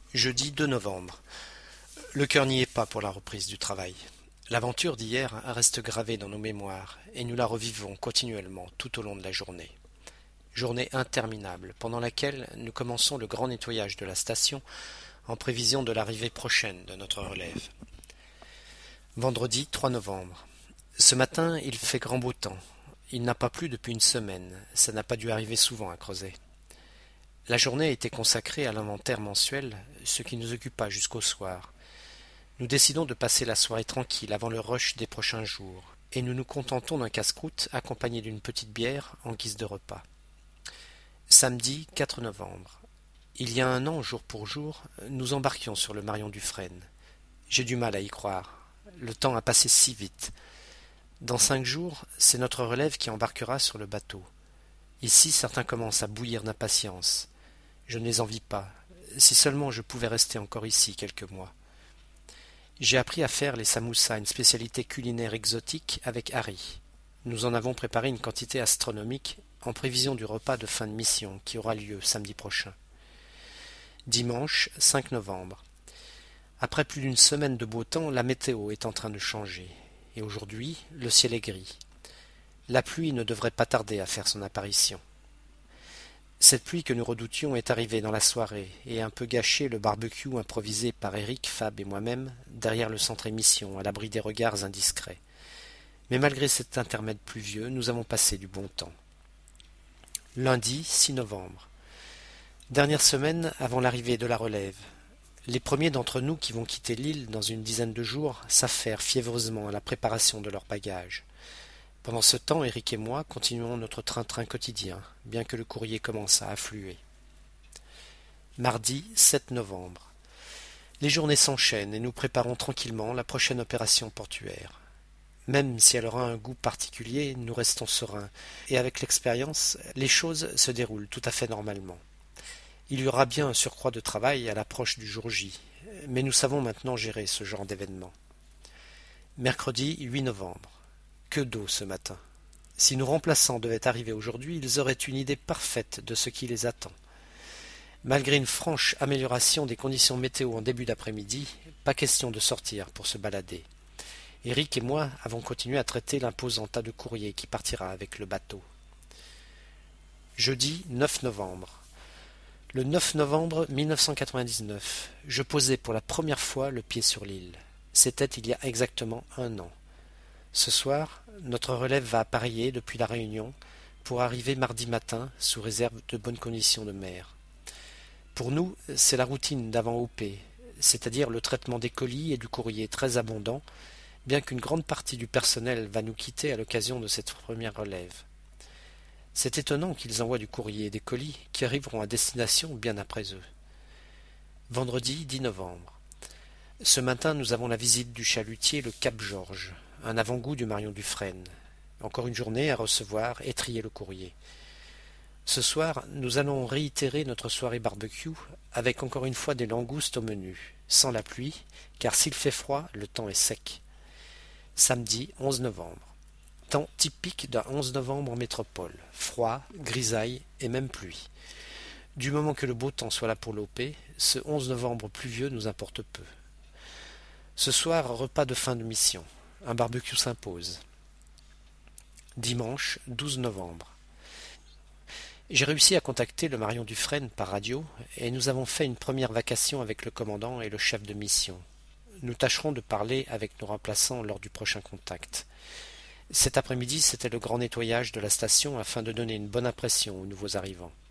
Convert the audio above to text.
Jeudi 2 novembre. Le cœur n'y est pas pour la reprise du travail. L'aventure d'hier reste gravée dans nos mémoires et nous la revivons continuellement tout au long de la journée. Journée interminable pendant laquelle nous commençons le grand nettoyage de la station en prévision de l'arrivée prochaine de notre relève. Vendredi 3 novembre. Ce matin, il fait grand beau temps. Il n'a pas plu depuis une semaine. Ça n'a pas dû arriver souvent à Crozet. La journée était consacrée à l'inventaire mensuel, ce qui nous occupa jusqu'au soir. Nous décidons de passer la soirée tranquille avant le rush des prochains jours, et nous nous contentons d'un casse-croûte accompagné d'une petite bière en guise de repas. Samedi 4 novembre. Il y a un an, jour pour jour, nous embarquions sur le Marion Dufresne. J'ai du mal à y croire. Le temps a passé si vite. Dans 5 jours, c'est notre relève qui embarquera sur le bateau. Ici, certains commencent à bouillir d'impatience. Je ne les envie pas. Si seulement je pouvais rester encore ici quelques mois. J'ai appris à faire les samoussas, une spécialité culinaire exotique, avec Harry. Nous en avons préparé une quantité astronomique en prévision du repas de fin de mission qui aura lieu samedi prochain. Dimanche 5 novembre. Après plus d'une semaine de beau temps, la météo est en train de changer. Et aujourd'hui, le ciel est gris. La pluie ne devrait pas tarder à faire son apparition. Cette pluie que nous redoutions est arrivée dans la soirée et a un peu gâché le barbecue improvisé par Eric, Fab et moi-même derrière le centre émission, à l'abri des regards indiscrets. Mais malgré cet intermède pluvieux, nous avons passé du bon temps. Lundi 6 novembre. Dernière semaine avant l'arrivée de la relève. Les premiers d'entre nous qui vont quitter l'île dans une dizaine de jours s'affairent fiévreusement à la préparation de leurs bagages. Pendant ce temps, Eric et moi continuons notre train-train quotidien, bien que le courrier commence à affluer. Mardi 7 novembre. Les journées s'enchaînent et nous préparons tranquillement la prochaine opération portuaire. Même si elle aura un goût particulier, nous restons sereins, et avec l'expérience, les choses se déroulent tout à fait normalement. Il y aura bien un surcroît de travail à l'approche du jour J, mais nous savons maintenant gérer ce genre d'événement. Mercredi 8 novembre. Que d'eau ce matin. Si nos remplaçants devaient arriver aujourd'hui, ils auraient une idée parfaite de ce qui les attend. Malgré une franche amélioration des conditions météo en début d'après-midi, pas question de sortir pour se balader. Eric et moi avons continué à traiter l'imposant tas de courrier qui partira avec le bateau. Jeudi 9 novembre. Le 9 novembre 1999, je posai pour la première fois le pied sur l'île. C'était il y a exactement un an. Ce soir, notre relève va appareiller depuis la Réunion pour arriver mardi matin sous réserve de bonnes conditions de mer. Pour nous, c'est la routine d'avant OP, c'est-à-dire le traitement des colis et du courrier très abondant, bien qu'une grande partie du personnel va nous quitter à l'occasion de cette première relève. C'est étonnant qu'ils envoient du courrier et des colis qui arriveront à destination bien après eux. Vendredi 10 novembre. Ce matin, nous avons la visite du chalutier le Cap-Georges, un avant-goût du Marion Dufresne. Encore une journée à recevoir et trier le courrier. Ce soir, nous allons réitérer notre soirée barbecue avec encore une fois des langoustes au menu, sans la pluie, car s'il fait froid, le temps est sec. Samedi 11 novembre. Temps typique d'un 11 novembre en métropole. Froid, grisaille et même pluie. Du moment que le beau temps soit là pour l'OP, ce 11 novembre pluvieux nous importe peu. Ce soir, repas de fin de mission. Un barbecue s'impose. Dimanche 12 novembre. J'ai réussi à contacter le Marion Dufresne par radio et nous avons fait une première vacation avec le commandant et le chef de mission. Nous tâcherons de parler avec nos remplaçants lors du prochain contact. Cet après-midi, c'était le grand nettoyage de la station afin de donner une bonne impression aux nouveaux arrivants.